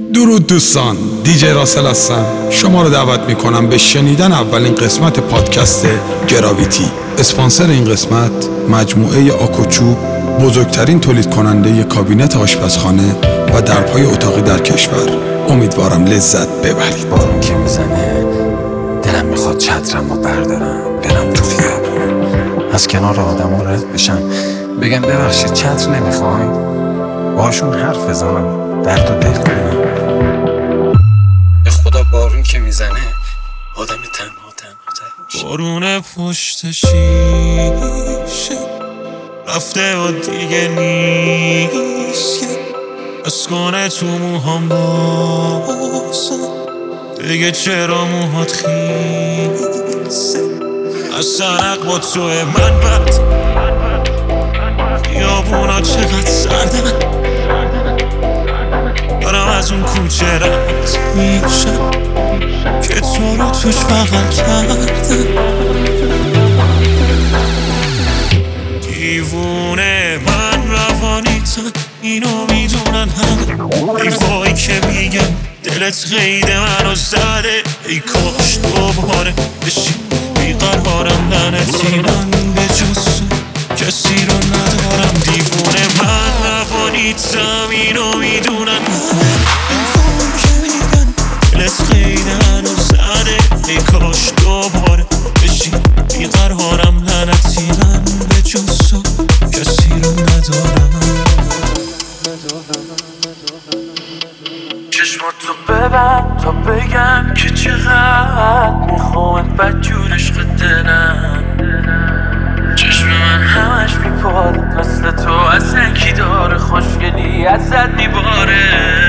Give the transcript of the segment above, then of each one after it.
درود دوستان، دیجی راسل هستم. شما رو دعوت میکنم به شنیدن اولین قسمت پادکست گراویتی. اسپانسر این قسمت مجموعه آکوچوب، بزرگترین تولید کننده کابینت آشپزخانه و درپای اتاقی در کشور. امیدوارم لذت ببرید. بارون که میزنه دلم میخواد چترمو بردارم برم تو خیابون، از کنار آدم‌ها رد بشم، بگم ببخشید چتر نمیخواین، باشون حرف بزنم، درد و دل کنم. به خدا بارون که میزنه آدم تنها بارون پشت شیشه رفته و دیگه نیست، از کنه تو موهام بازم دیگه چرا موهات خیسه، از سرق با توی من بد خیابونا چقدر سردن، دارم از اون کوچه رد میشم که تو رو توش بغل کردم. دیوونه من روانیتم، اینو میدونن همه، حیفایی که میگم دلت قید منو زده، ای کاش دوباره بشی بیقرارم، لعنتی من به جز کسی رو ندارم. دیوونه من روانیتم، اینو میدونن همه، حیفایی که میگن دلت قید منو زده، ای کاش دوباره بشی بیقرارم، لعنتی من به جز کسی رو ندارم. چشماتو ببند تا بگم که چقدر میخوامت بدجور عشق دلم، چشم من همش میپاده مثل تو، اصلا کی داره خوشگلی ازت میباره.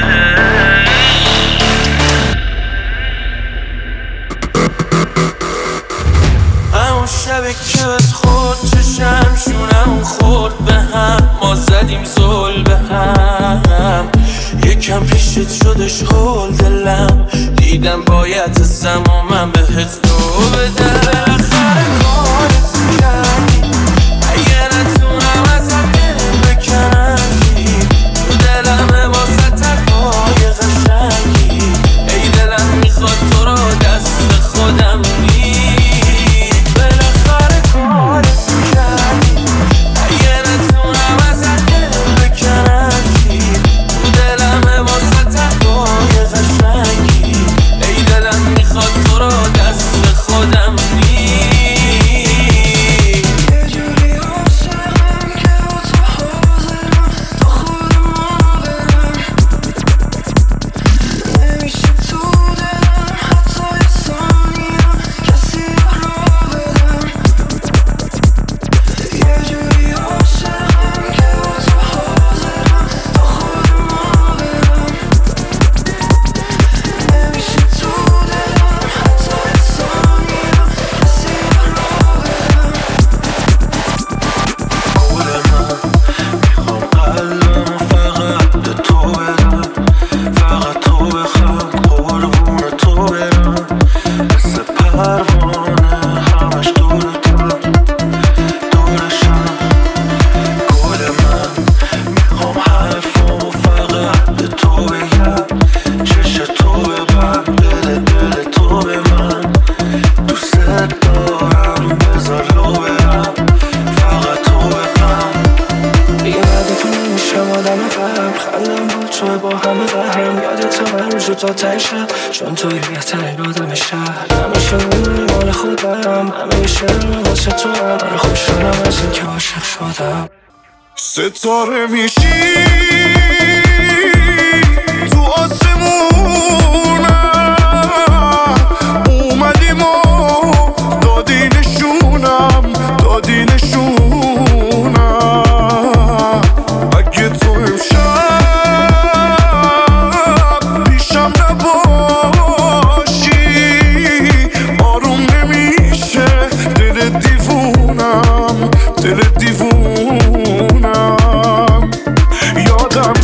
همون شبه که بهت خورد چشم شونم خورد به هم، ما زدیم زل به هم، یکم پیشت شدش هول دلم، دیدم باید زمان بهت دو بدم. بالاخره کارت کردی، اگه نتونم ازت دل بکنم چی، تو دلمه واسه ترفای قشنگی، ای دلم میخواد تو رو دست خودم نی. بالاخره کارت کردی، اگه نتونم ازت دل بکنم چی، تو دلمه واسه ترفای قشنگی، ای دلم میخواد تو رو دست خودم نی. یه جوری عاشقم که با تو حاضرم تا خودمو برم، نمیشه تو دلم حتی یه ثانیه کسی رو بدم. یه جوری عاشقم که با تو حاضرم تا خودمو برم، نمیشه تو دلم حتی یه ثانیه کسی رو بدم. قول من میخوام قلبمو فقط به تو بدم، فقط تو بخواد قربون تو برم، مثل پروانه همش دورتم دورشم. گل من میخوام حرفمو فقط به تو بگم، چش تو ببند دل تو به من، دوست دارم بذار لو برم، فقط تو بخم. دیگه بعد تو نمیشم آدم قهرم، خندم با تو با همه قهرم، یادت من روزو تا ته شب، چون توی بهترین آدم شهر، همیشه میدونی مال خودم، همه شعر واسه تو هم، من خوشحالم از این که عاشق شدم. ستاره میشی تو آسمونم، اومدیم و دادی نشونم، دادی نشونم. اگه تو امشب پیشم نباشی آروم نمیشه دل دیوونم، دل دیوونم. یادم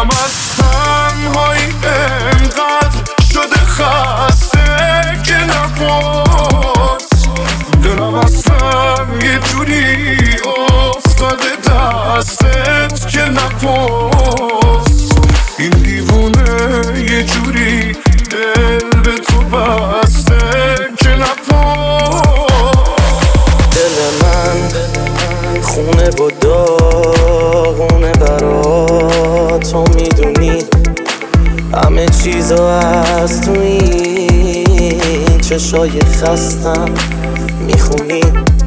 دلم از تنهایی انقدر شده خسته که نفس دلم اصلا یه جوری افتاده دستت که نفس این دیوونه یه جوری دل به تو بسته که نفس دل من خونه و داغونه برا تو میدونی همه چیزو از تو این چشای خستم میخونی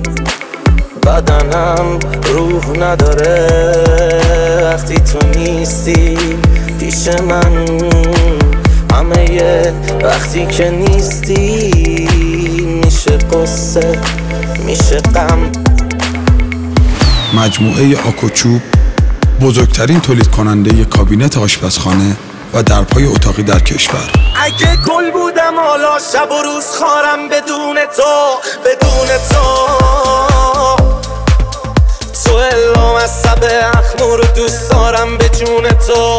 بدنم روح نداره وقتی تو نیستی پیش من همه وقتی که نیستی میشه قصه میشه غم مجموعه آکوچوب بزرگترین تولید کننده کابینت آشپزخانه و درپای اتاقی در کشور. اگه گل بودم حالا شب و روز خارم بدون تو تو الهام از سب اخمو رو دوست دارم به جون تو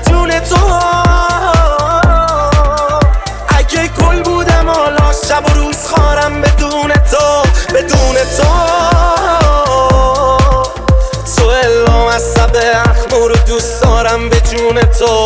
اگه گل بودم حالا شب و روز خارم بدون تو تو الهام از سب اخمو رو دوست دارم به جون تو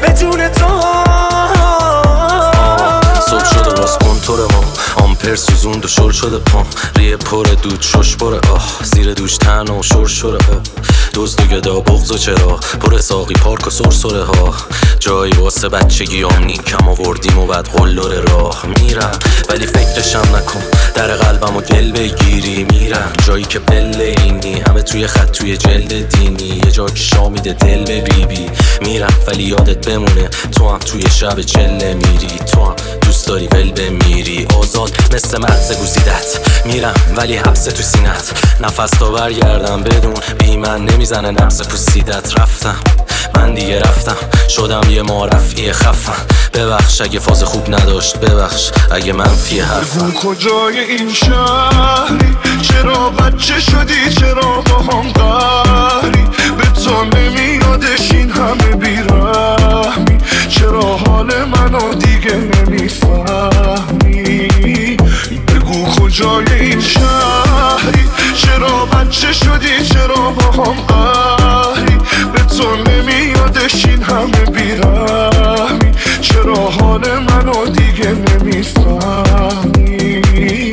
صبح شده باز کنتور ما آمپر سوزوند و شل شده پام ریه پر دود شش بره زیر دوش تن و شور شده دزد و گدا بغض و چرا پر ساقی پارک و سرسره ها جایی واسه بچگی آمنی کم آوردیم و بعد قلدر راه میرم ولی فکرشم نکن در قلبم و دل بگیری میرم جایی که پله اینی همه توی خط توی جلد دینی یه جا که شامیده دل به بیبی میرم ولی یادت بمونه تو هم توی شب جله میری تو هم دوست داری ول بمیری آزاد مثل مغز گوزیدت میرم ولی حبس تو سینت نفس تا برگردم بدون بی من نمیزنه نفس پوسیدت رفتم من دیگه رفتم شدم یه معرفی خفم ببخش اگه فاز خوب نداشت ببخش اگه منفی حرفم کجای این شهری چرا بچه شدی چرا با هم قهری به تو نمیادش این همه بیرحمی چرا حال منو دیگه نمیفهمی بگو کجای این شهری چرا بچه شدی چرا با هم قهری به تو نمیادش این همه بیرحمی چرا حال منو دیگه نمیفهمی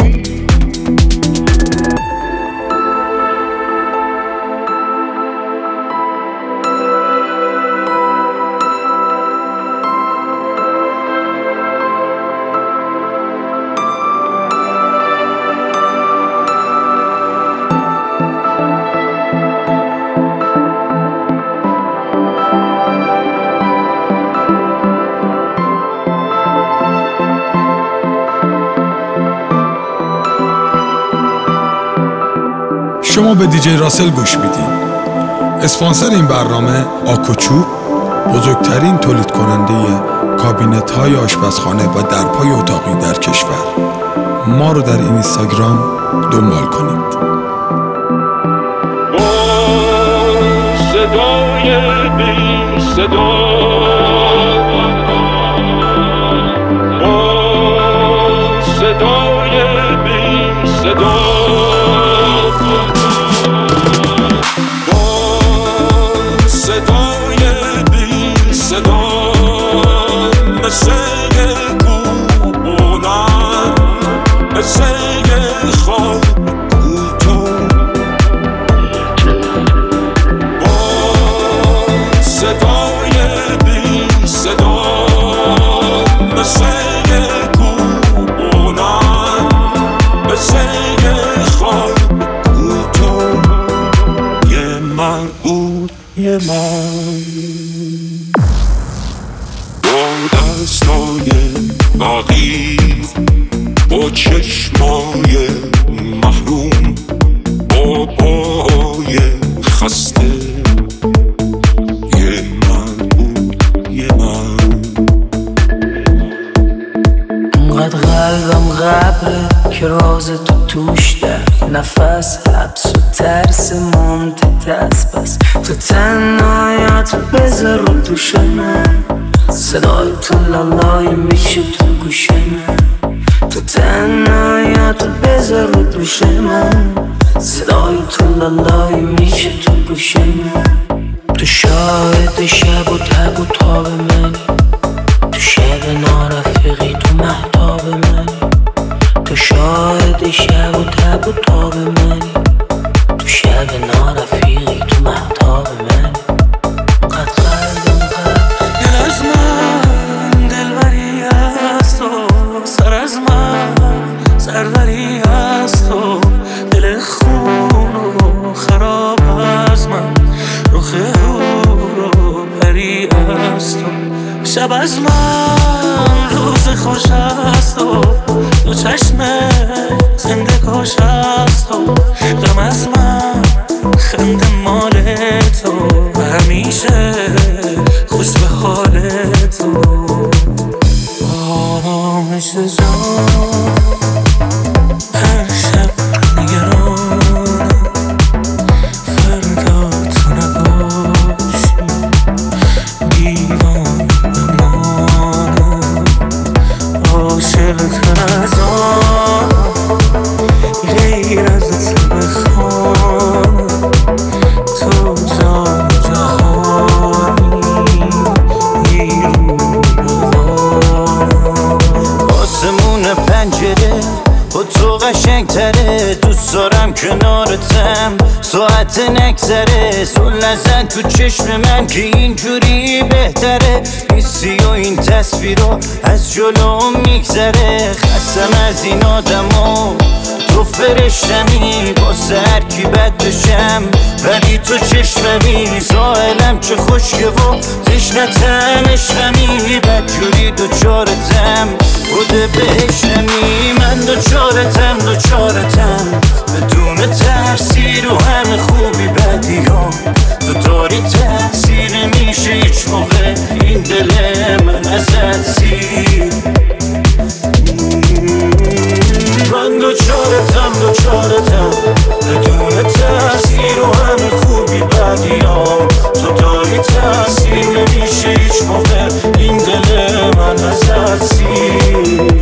شما به دیجی راسل گوش میدین. اسپانسر این برنامه آکوچوب بزرگترین تولید کننده کابینت های آشپزخانه و درپای اتاقی در کشور. ما رو در اینستاگرام دنبال کنید. با صدای بی صدا با صدای بی صدا مثل گوبونم مثل خواب تو با صدای بی صدا مثل گوبونم مثل خواب تو یه من بود یه من دستای باقی با چشمای محروم با پای خسته یه من بود یه من اونقدر قلبم قبله که راز تو توش ده نفس حبس و ترس ممتد است. پس تو تنهایت بذار رو دوش من، صدای تو لالای میشه تو گوش من. تو تنهایت بذار رو دوش من، صدای تو لالای میشه تو گوش من. تو شاهد شب و تب و تاب منی، تو شب نارفیقی تو مهتاب منی. تو شاهد شب و تب و تاب منی، تو شب نارفیقی تو مهتاب منی. قد قلبم دل از من دلبری است و سر از من سروری است و دل خون و خراب از من رخ هور و پری است و شب از من روز خوش است و دو چشم زنده کش است و غم از من خنده مال تو و همیشه خوش به حال تو. آرامش جان هر شب نگرانم، فردا تو نباشی دیوان بمانم. عاشق تر از آن غیر از تو بخوانم، تو جان جهانی یه روانم. آسمون پنجره با تو قشنگ تره، دوست دارم کنارتم ساعت نگذره. زل نزن تو چشم من که اینجوری بهتره، نیستی و این تصویرو از جلو میگذره. خستم از این آدما تو فرشتمی، واسه هر کی بد بشم ولی تو چشممی. ساحلم چه خشکه و تشنتم عشقمی، بدجوری دوچارتم بوده بهش نمی. من دوچارتم بدون ترسی رو همه خوبی بدی ها. تو داری تأثیر میشه هیچ موقع این دل من ازت سیر. من دوچارتم بدون تأثیر و همه خوبی بدی ها. تو داری تأثیر نمیشه هیچ موقع این دل من ازت سیر.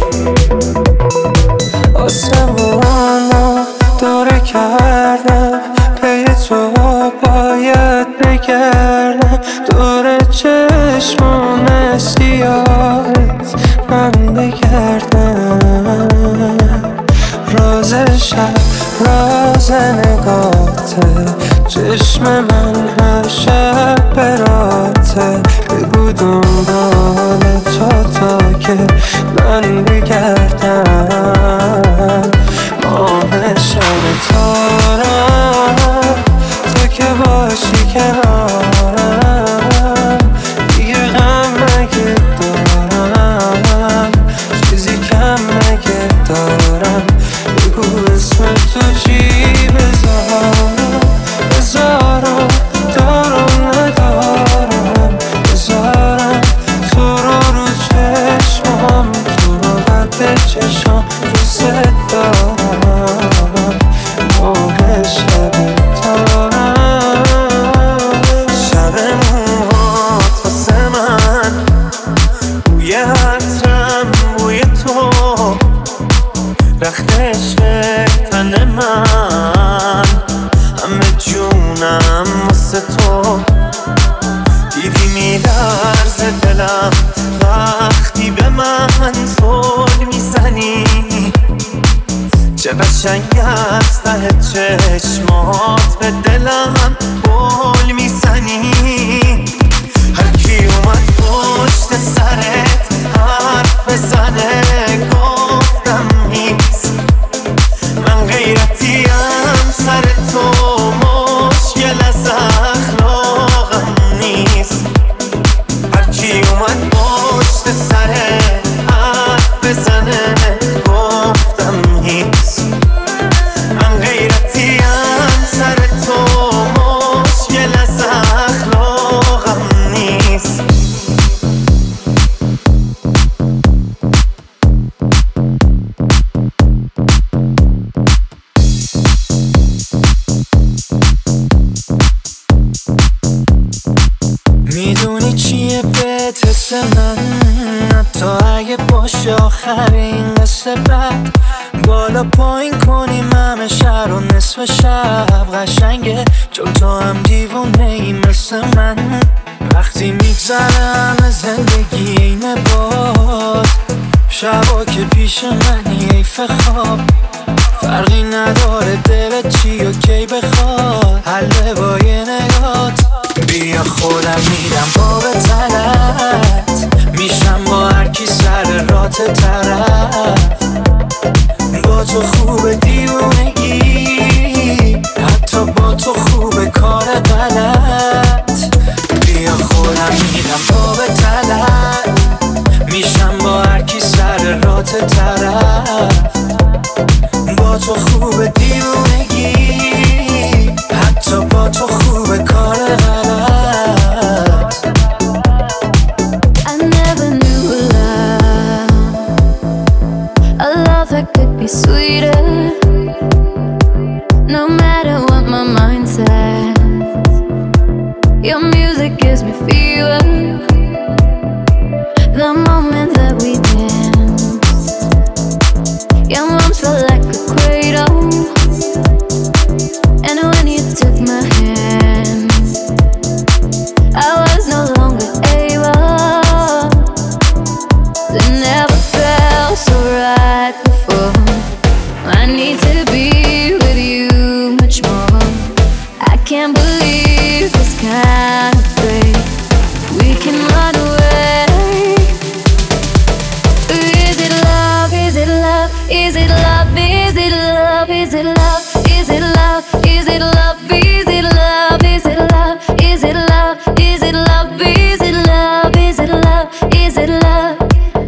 آسمانو دوره کردم، پی تو باید بگردم. دور چشمون سیاهت من بگردم. راز شب راز نگاته، چشم من هر شب براته. بگو دنبال تا که من بگردم. ماه شب تارم تو که باشی کنارم، دیگه غم نگه دارم، چیزی کم نگه دارم. بگو اسم تو چی بذارم دارم ندارم. بذارم تو رو چشمام، تو رو قد چشام دوست دارم. موقع شب تارم، شب موهات واسه من بوی عطرم بوی تو، رخت عشق تن من همه جونم واسه تو. دیدی میلرزه دلم وقتی به من زل میزنی، چه قشنگ از ته چشمات به دلم گل میزنی. هر کی اومد پشت سرت حرف بزنه گفتم نیست. من غیرتیم سر تو مشکل از اخلاقم نیست. هر کی اومد پشت سرت حرف بزنه گفتم نیست. من غیرتیم سر تو مشکل میگه بهت حس من، حتی اگه باشه آخرین قصه بعد بالا پایین کنیم همه شهر و نصف شب قشنگه چون تو هم دیوونه ای مثل من. وقتی میگذره همه زندگی اینه باز، شبا که پیش منی حیف خواب، فرقی نداره دلت چی و کی بخواد، حله با یه نگات. بیا خودم میرم با به طلت، میشم با هرکی سر رات طرف، با تو خوبه دیوونگی، حتی با تو خوبه کار غلط. بیا خودم میرم با به طلت، میشم با هرکی سر رات طرف، با تو خوبه دیوونگی، حتی با تو خوبه کار غلط. I never knew a love that could be sweeter. No matter what my mind says, your music gives me fever. The moment that we danced, your arms felt like a cradle, and when you took my hand, I was no longer able. It never felt so right before. I need to be with you much more. I can't believe this kind of thing. We can run away. Is it love? Is it love? Is it love? Is it love? Is it love? Is it love? Is it love? Is it love? Is it love? Is it love? Is it love? Is it love? Is it love? Is it love?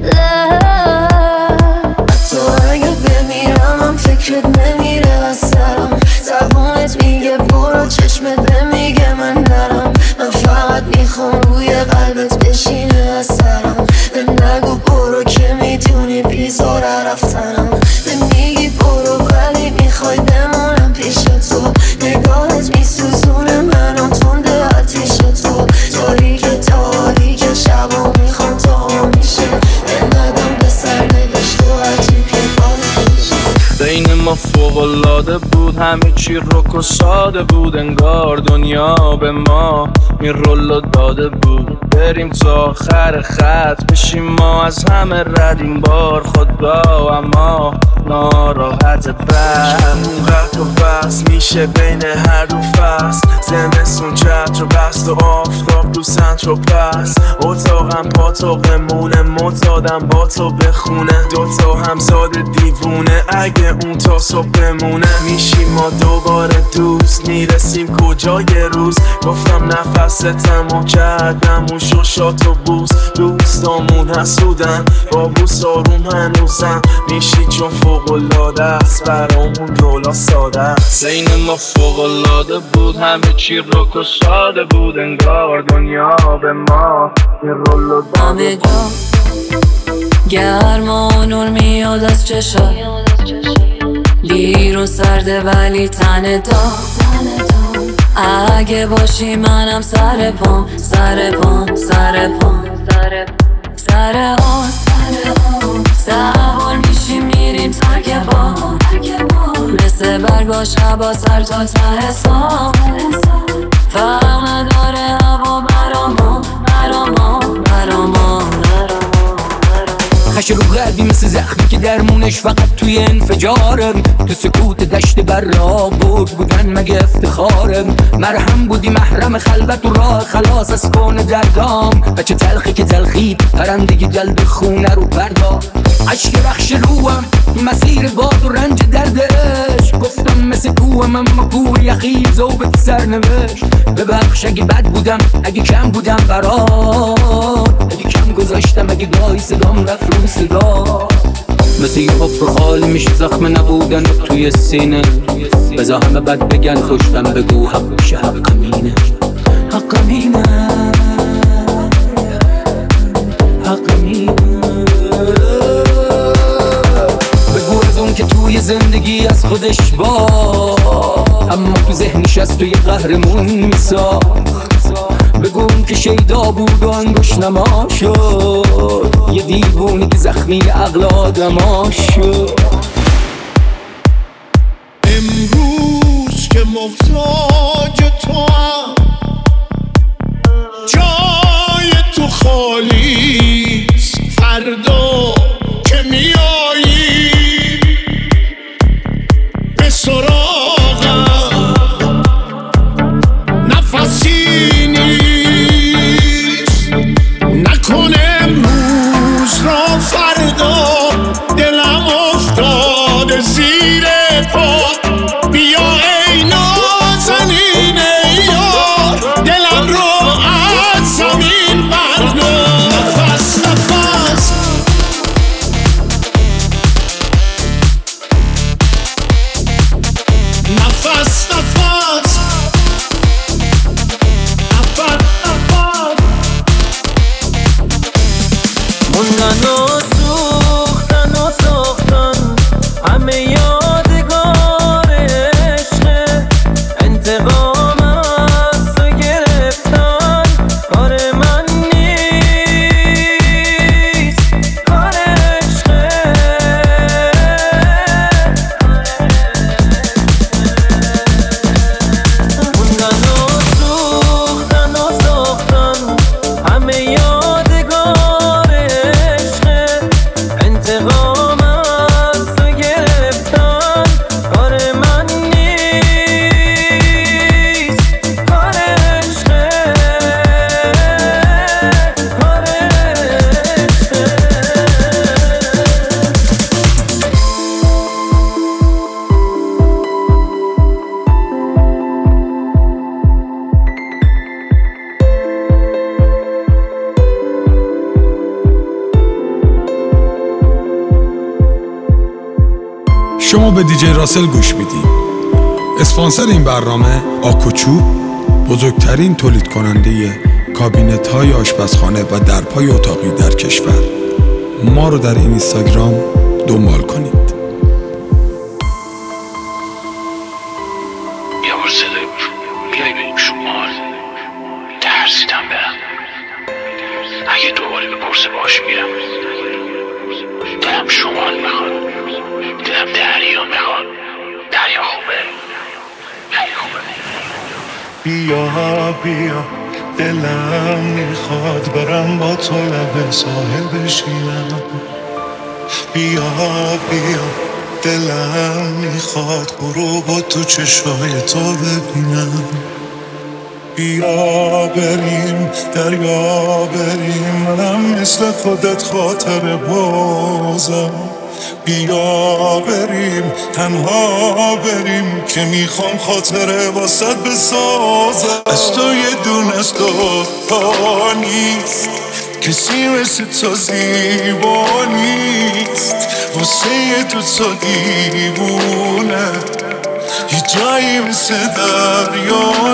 Love. تو اگه بمیرم هم فکرت نمیره از سرم، زبونت میگه برو چشمت نمیگه من نرم. من فقط میخوام روی قلبت بشینه از سرم. به نگو برو که میدونی بیزاره رفتنم. به میگی برو ولی میخوای بمونم پیش تو. نگاهت میسوزونه منو تنده آتیش تو. تاریک تاریک شبا میخوام تا میشه بندگم به سر نوشت و عجیب که بین ما فوق‌العاده بود، همه چی رک و ساده بود، انگار دنیا به ما این رولو داده بود. بریم تا آخر خط بشیم ما از همه رد این بار خدا، اما ناراحت بعد قطع و فصل میشه بین هر دو فصل. زمستون چتر و بست و آفتاب تو سنتر و پس، اتاقم پاتاقمونه معتادم با تو بخونه. دوتا همزاد دیوونه اگه اون تا صبح بمونه. میشیم ما دوباره دوست، میرسیم کجا یه روز. گفتم نفستم و کردم اون شوشات و بوس. دوستامون حسودن با بوس آروم هنوزم میشی چون فوق‌العاده است برامون رولا ساده است. بین ما فوق‌العاده بود، همه چی رک و ساده بود، انگار دنیا به ما این رولو داده بود. گرما و نور میاد از چشات، لیر و سرده ولی تن داغ. اگه باشی منم سر پام سر پام سر پام سر آن سوار میشیم میریم ترک با مثل برگا شبا سر تا ته سام. فرق نداره هوا براما براما براما. خش رو قلبی مثل زخمی که درمونش فقط توی انفجارم. تو سکوت دشت برابود بودن مگه افتخارم. مرهم بودی محرم خلوت و راه خلاص از کون دردام. بچه تلخی که تلخید پرندگی جلد خونه رو بردار. عشق رخش روم مسیر باد و رنج دردش. گفتم مثل کوهم اما کوه یخیز و به سرنوشت. ببخش اگه بد بودم اگه کم بودم برات، اگه کم گذاشتم اگه گاهی صدام رفت رو صدا. مثل یه حفر خالی میشه زخم نبودن توی سینه. بذار همه بد بگن خوشتم بگو حق میشه حقمینه حقمینه حقمینه. بگو از اون که توی زندگی از خودش با، اما تو ذهنش از توی قهرمون میساخت. بگون که شیدا بود و انگوش نما شد، یه دیوونی که زخمی عقل آدما شد. امروز که محتاج تو هم جای تو خالیست، فردا که میایی به سراغم نفسی نیست، نکن امروز را فردا، دلم افتاده زیر پا، بیا ای نازنین یار، دلم رو از زمین بردار. نفس نفس نفس نفس موندن و سوختن و ساختن همه یادگار عشقه، انتقام از تو گرفتن کار من نیست، کار عشقه. موندن و سوختن و ساختن همه یادگار عشقه، انتقام از تو گرفتن کار من نیست، کار عشقه، کار عشقه. شما به دیجی راسل گوش میدید. اسپانسر این برنامه آکوچوب، بزرگترین تولید کننده کابینت های آشپزخانه و درپای اتاقی در کشور. ما رو در این اینستاگرام دنبال کنید. یه بار صدای بیایی بریم شمال، ترسیدم برم، اگه دوباره بپرسه باش میرم. دلم شمال میخواد، دلم دریا میخواد، دریا خوبه، دریا خوبه. بیا بیا دلم میخواد برم با تو لب ساحل بشینم، بیا بیا دلم میخواد غروب تو چشای تو ببینم، بیا بریم دریا بریم، منم مثل خودت خاطر بازم، بیا بریم تنها بریم که میخوام خاطره واسط بسازم. از تو یه دونه از تو تا نیست، کسی مثل تو زیبا نیست، واسه یه تو دیوونه یه جایی مثل دریا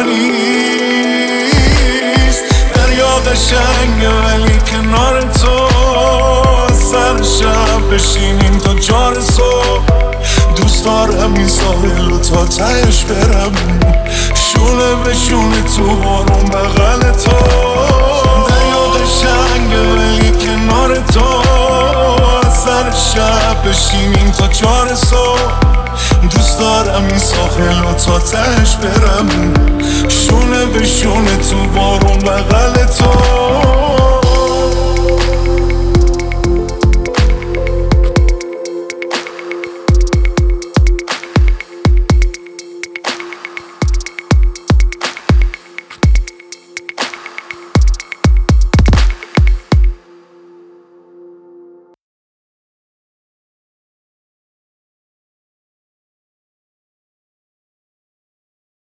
نیست. دریا قشنگه ولی کنار تو سر شب بشینیم تا چار صبح، دوست دارم این ساحل و تا تهش برم، شونه به شونه تو بارون بغل تو. دریا قشنگه ولی کنار تو سر شب بشینیم تا چار صبح، دوست دارم این ساحل و تا تهش برم، شونه به شونه تو بارون بغل تو.